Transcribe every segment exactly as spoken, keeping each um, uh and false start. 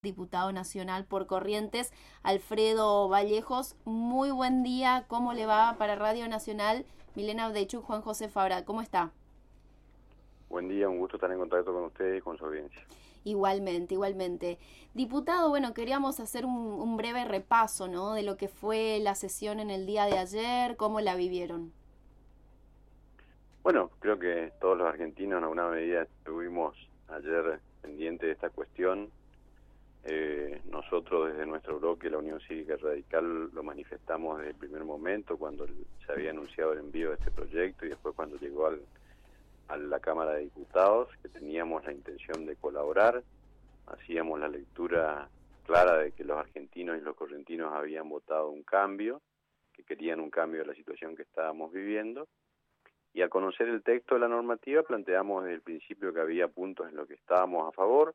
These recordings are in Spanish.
diputado nacional por Corrientes, Alfredo Vallejos. Muy buen día, ¿cómo le va? Para Radio Nacional, Milena Avdeichuk, Juan José Fabra, ¿cómo está? Buen día, un gusto estar en contacto con usted y con su audiencia. Igualmente, igualmente. Diputado, bueno, queríamos hacer un, un breve repaso, ¿no?, de lo que fue la sesión en el día de ayer, cómo la vivieron. Bueno, creo que todos los argentinos en alguna medida estuvimos ayer pendientes de esta cuestión. Eh, nosotros desde nuestro bloque, la Unión Cívica Radical, lo manifestamos desde el primer momento cuando se había anunciado el envío de este proyecto y después cuando llegó al, a la Cámara de Diputados, que teníamos la intención de colaborar. Hacíamos la lectura clara de que los argentinos y los correntinos habían votado un cambio, que querían un cambio de la situación que estábamos viviendo. Y al conocer el texto de la normativa planteamos desde el principio que había puntos en los que estábamos a favor,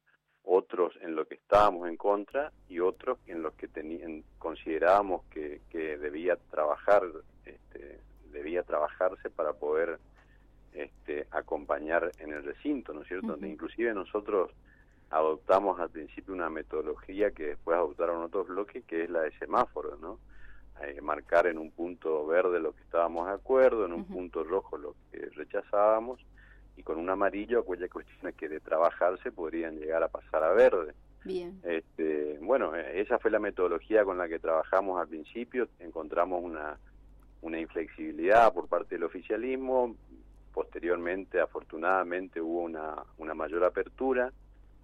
otros en los que estábamos en contra y otros en los que tenían, considerábamos que, que debía trabajar, este, debía trabajarse para poder este, acompañar en el recinto, ¿no es cierto? Uh-huh. Donde inclusive nosotros adoptamos al principio una metodología que después adoptaron otros bloques, que es la de semáforos, ¿no? Eh, marcar en un punto verde lo que estábamos de acuerdo, en un uh-huh. punto rojo lo que rechazábamos, y con un amarillo aquellas cuestiones que de trabajarse podrían llegar a pasar a verde. Bien. Este, bueno, esa fue la metodología con la que trabajamos al principio. Encontramos una, una inflexibilidad por parte del oficialismo. Posteriormente, afortunadamente, hubo una, una mayor apertura.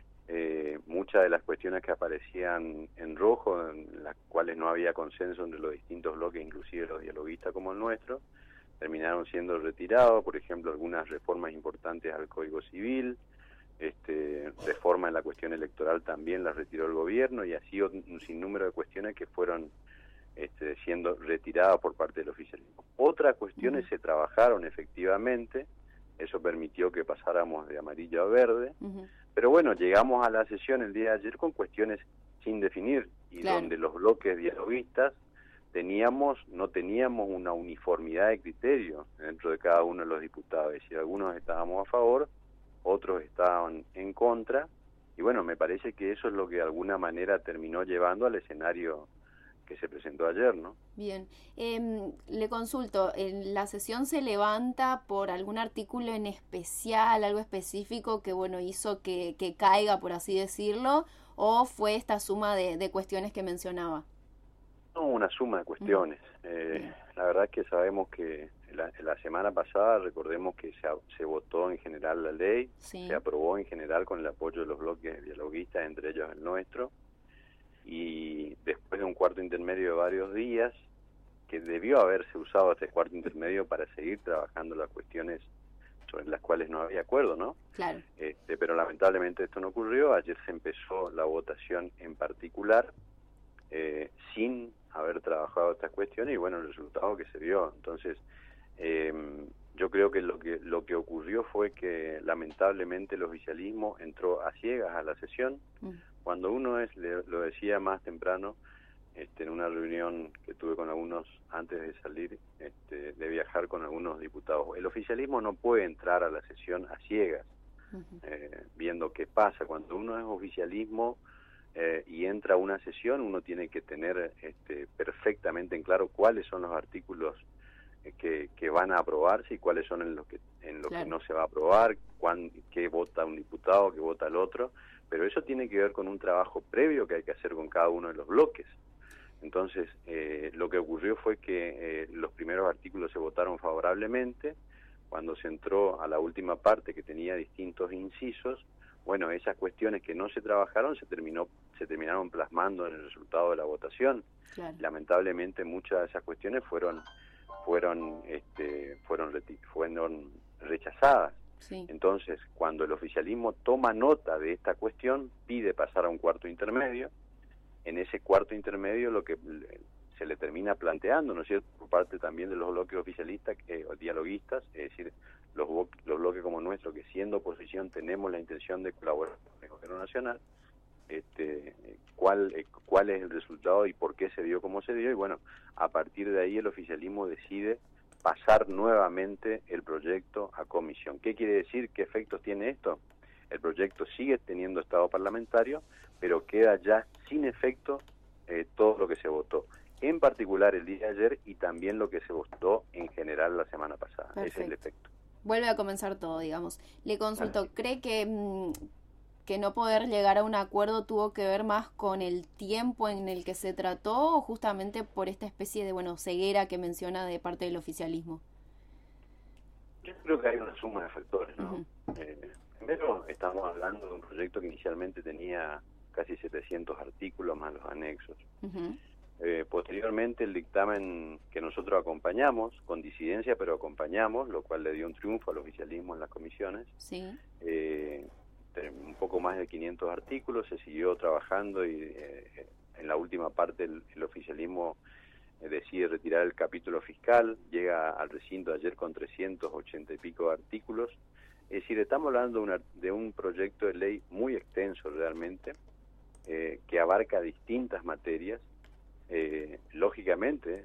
Eh, muchas de las cuestiones que aparecían en rojo, en las cuales no había consenso entre los distintos bloques, inclusive los dialoguistas como el nuestro, terminaron siendo retirados. Por ejemplo, algunas reformas importantes al Código Civil, este, reforma en la cuestión electoral también las retiró el gobierno, y así un sinnúmero de cuestiones que fueron este, siendo retiradas por parte del oficialismo. Otras cuestiones uh-huh. se trabajaron efectivamente, eso permitió que pasáramos de amarillo a verde, uh-huh. pero bueno, llegamos a la sesión el día de ayer con cuestiones sin definir, y claro. donde los bloques dialoguistas teníamos, no teníamos una uniformidad de criterio dentro de cada uno de los diputados. Es decir, algunos estábamos a favor, otros estaban en contra, y bueno, me parece que eso es lo que de alguna manera terminó llevando al escenario que se presentó ayer, ¿no? Bien, eh, le consulto, ¿la sesión se levanta por algún artículo en especial, algo específico que, bueno, hizo que, que caiga, por así decirlo, o fue esta suma de, de cuestiones que mencionaba? No, una suma de cuestiones. Uh-huh. Eh, la verdad es que sabemos que la, la semana pasada, recordemos que se, se votó en general la ley, sí. se aprobó en general con el apoyo de los bloques dialoguistas, entre ellos el nuestro, y después de un cuarto intermedio de varios días, que debió haberse usado este cuarto intermedio para seguir trabajando las cuestiones sobre las cuales no había acuerdo, ¿no? Claro. Este, pero lamentablemente esto no ocurrió. Ayer se empezó la votación en particular, eh, sin haber trabajado estas cuestiones, y bueno, el resultado que se dio. Entonces, eh, yo creo que lo que lo que ocurrió fue que lamentablemente el oficialismo entró a ciegas a la sesión. Mm. Cuando uno es, le, lo decía más temprano, este, en una reunión que tuve con algunos antes de salir, este, de viajar con algunos diputados, el oficialismo no puede entrar a la sesión a ciegas, uh-huh. eh, viendo qué pasa. Cuando uno es oficialismo eh, y entra a una sesión, uno tiene que tener este, perfectamente en claro cuáles son los artículos eh, que, que van a aprobarse y cuáles son en los que en lo claro. que no se va a aprobar, cuán, qué vota un diputado, qué vota el otro, pero eso tiene que ver con un trabajo previo que hay que hacer con cada uno de los bloques. Entonces, eh, lo que ocurrió fue que eh, los primeros artículos se votaron favorablemente. Cuando se entró a la última parte, que tenía distintos incisos, bueno, esas cuestiones que no se trabajaron se terminó se terminaron plasmando en el resultado de la votación. Claro. Lamentablemente, muchas de esas cuestiones fueron fueron este, fueron reti- fueron rechazadas. Sí. Entonces, cuando el oficialismo toma nota de esta cuestión, pide pasar a un cuarto intermedio. En ese cuarto intermedio lo que se le termina planteando, ¿no es cierto?, por parte también de los bloques oficialistas eh, o dialoguistas, es decir, los, los bloques como nuestro, que siendo oposición tenemos la intención de colaborar con el gobierno nacional, este, cuál, eh, cuál es el resultado y por qué se dio como se dio, y bueno, a partir de ahí el oficialismo decide pasar nuevamente el proyecto a comisión. ¿Qué quiere decir? ¿Qué efectos tiene esto? el proyecto sigue teniendo estado parlamentario, pero queda ya sin efecto eh, todo lo que se votó, en particular el día de ayer y también lo que se votó en general la semana pasada. Perfecto. Ese es el efecto. Vuelve a comenzar todo, digamos. Le consulto, ¿cree que, que no poder llegar a un acuerdo tuvo que ver más con el tiempo en el que se trató o justamente por esta especie de, bueno, ceguera que menciona de parte del oficialismo? Yo creo que hay una suma de factores, ¿no? Uh-huh. eh, primero, estamos hablando de un proyecto que inicialmente tenía casi setecientos artículos más los anexos. Uh-huh. Eh, posteriormente el dictamen que nosotros acompañamos, con disidencia pero acompañamos, lo cual le dio un triunfo al oficialismo en las comisiones, sí. eh, un poco más de quinientos artículos, se siguió trabajando y eh, en la última parte el, el oficialismo eh, decide retirar el capítulo fiscal, llega al recinto ayer con trescientos ochenta y pico artículos, es decir, estamos hablando de, una, de un proyecto de ley muy extenso realmente, eh, que abarca distintas materias. Eh, lógicamente,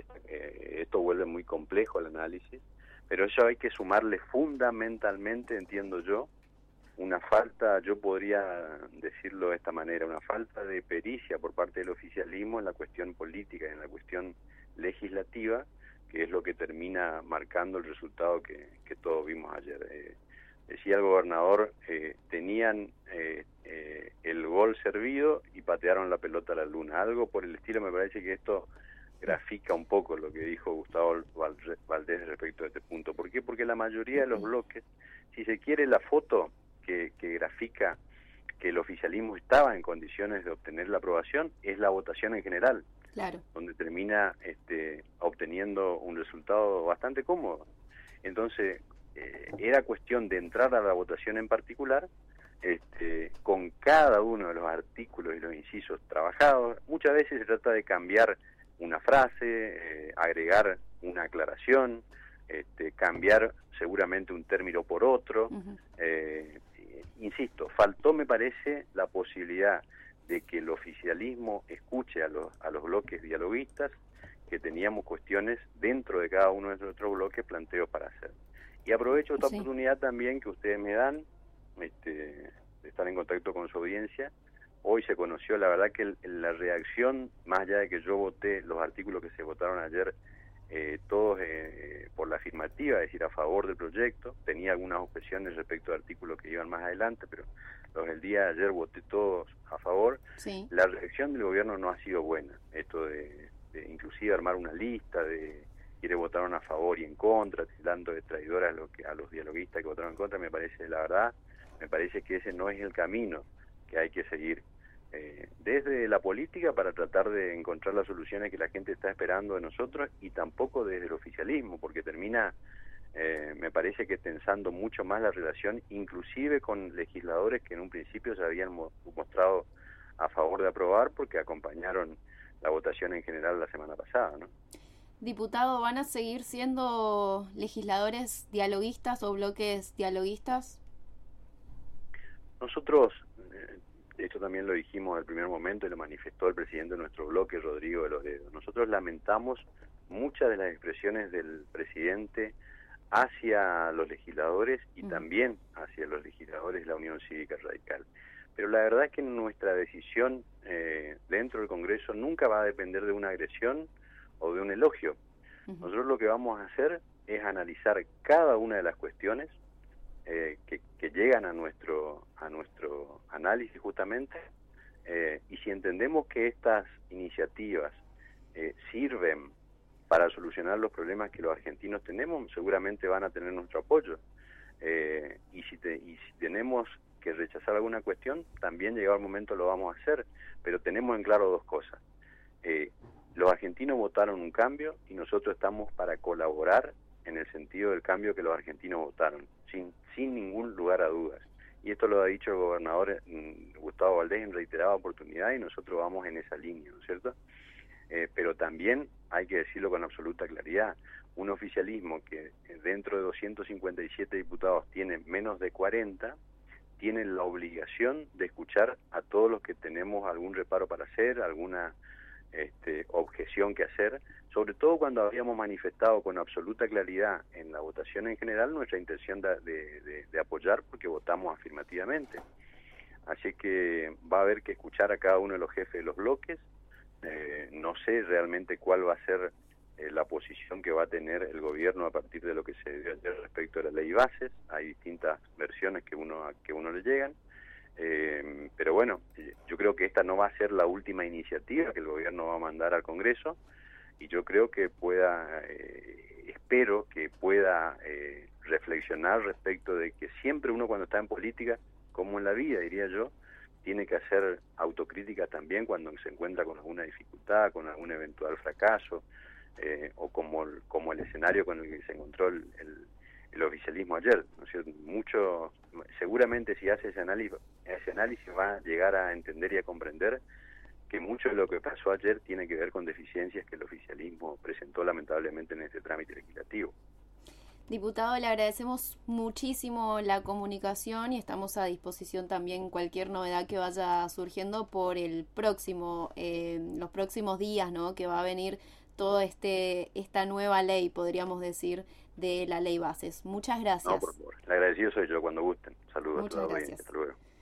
eh, esto vuelve muy complejo el análisis, pero eso hay que sumarle fundamentalmente, entiendo yo, una falta, yo podría decirlo de esta manera, una falta de pericia por parte del oficialismo en la cuestión política y en la cuestión legislativa, que es lo que termina marcando el resultado que, que todos vimos ayer. Eh, decía el gobernador, eh, tenían eh, eh, el gol servido y patearon la pelota a la luna. Algo por el estilo, me parece que esto grafica un poco lo que dijo Gustavo Valdés respecto a este punto. ¿Por qué? Porque la mayoría de los bloques, si se quiere la foto que, que grafica que el oficialismo estaba en condiciones de obtener la aprobación, es la votación en general, claro, donde termina este, obteniendo un resultado bastante cómodo. Entonces, eh, era cuestión de entrar a la votación en particular, este, con cada uno de los artículos y los incisos trabajados. Muchas veces se trata de cambiar una frase, eh, agregar una aclaración, este, cambiar seguramente un término por otro. Uh-huh. eh, insisto, faltó, me parece, la posibilidad de que el oficialismo escuche a los, a los bloques dialoguistas, que teníamos cuestiones dentro de cada uno de nuestros bloques planteos para hacer. Y aprovecho esta sí. oportunidad también que ustedes me dan, este, de estar en contacto con su audiencia. Hoy se conoció, la verdad que el, la reacción, más allá de que yo voté los artículos que se votaron ayer, eh, todos eh, por la afirmativa, es decir, a favor del proyecto. Tenía algunas objeciones respecto a artículos que iban más adelante, pero los del día de ayer voté todos a favor. Sí. La reacción del gobierno no ha sido buena. Esto de, de inclusive armar una lista de quienes votaron a favor y en contra, tildando de traidores a, lo que, a los dialoguistas que votaron en contra, me parece, la verdad, me parece que ese no es el camino que hay que seguir eh, desde la política para tratar de encontrar las soluciones que la gente está esperando de nosotros, y tampoco desde el oficialismo, porque termina, eh, me parece que tensando mucho más la relación, inclusive con legisladores que en un principio se habían mo mostrado a favor de aprobar porque acompañaron la votación en general la semana pasada, ¿no? Diputado, ¿van a seguir siendo legisladores dialoguistas o bloques dialoguistas? Nosotros, eh, esto también lo dijimos al primer momento y lo manifestó el presidente de nuestro bloque, Rodrigo de los Dedos. Nosotros lamentamos muchas de las expresiones del presidente hacia los legisladores y mm. también hacia los legisladores de la Unión Cívica Radical. Pero la verdad es que nuestra decisión eh, dentro del Congreso nunca va a depender de una agresión o de un elogio. Uh-huh. Nosotros lo que vamos a hacer es analizar cada una de las cuestiones eh, que, que llegan a nuestro a nuestro análisis justamente, eh, y si entendemos que estas iniciativas eh, sirven para solucionar los problemas que los argentinos tenemos, seguramente van a tener nuestro apoyo. Eh, y, si te, y si tenemos que rechazar alguna cuestión, también llegado el momento lo vamos a hacer, pero tenemos en claro dos cosas. Eh, Los argentinos votaron un cambio y nosotros estamos para colaborar en el sentido del cambio que los argentinos votaron, sin, sin ningún lugar a dudas. Y esto lo ha dicho el gobernador mm, Gustavo Valdés en reiterada oportunidad, y nosotros vamos en esa línea, ¿no es cierto? Eh, pero también hay que decirlo con absoluta claridad, un oficialismo que dentro de doscientos cincuenta y siete diputados tiene menos de cuarenta, tiene la obligación de escuchar a todos los que tenemos algún reparo para hacer, alguna este, objeción que hacer, sobre todo cuando habíamos manifestado con absoluta claridad en la votación en general nuestra intención de, de, de, de apoyar, porque votamos afirmativamente. Así que va a haber que escuchar a cada uno de los jefes de los bloques. Eh, no sé realmente cuál va a ser eh, la posición que va a tener el gobierno a partir de lo que se dio ayer respecto a la ley bases. Hay distintas versiones que uno que uno le llegan, eh, pero bueno, yo creo que esta no va a ser la última iniciativa que el gobierno va a mandar al Congreso, y yo creo que pueda, eh, espero que pueda eh, reflexionar respecto de que siempre uno cuando está en política, como en la vida, diría yo, tiene que hacer autocrítica también cuando se encuentra con alguna dificultad, con algún eventual fracaso, eh, o como el, como el escenario con el que se encontró el, el, el oficialismo ayer. ¿No es cierto? Mucho, seguramente si hace ese análisis, ese análisis va a llegar a entender y a comprender que mucho de lo que pasó ayer tiene que ver con deficiencias que el oficialismo presentó lamentablemente en este trámite legislativo. Diputado, le agradecemos muchísimo la comunicación y estamos a disposición también cualquier novedad que vaya surgiendo por el próximo, eh, los próximos días, ¿no? Que va a venir toda este esta nueva ley, podríamos decir, de la ley bases. Muchas gracias. No, por favor. El agradecido soy yo cuando gusten. Saludos Muchas a toda la gracias. audiencia. Hasta luego.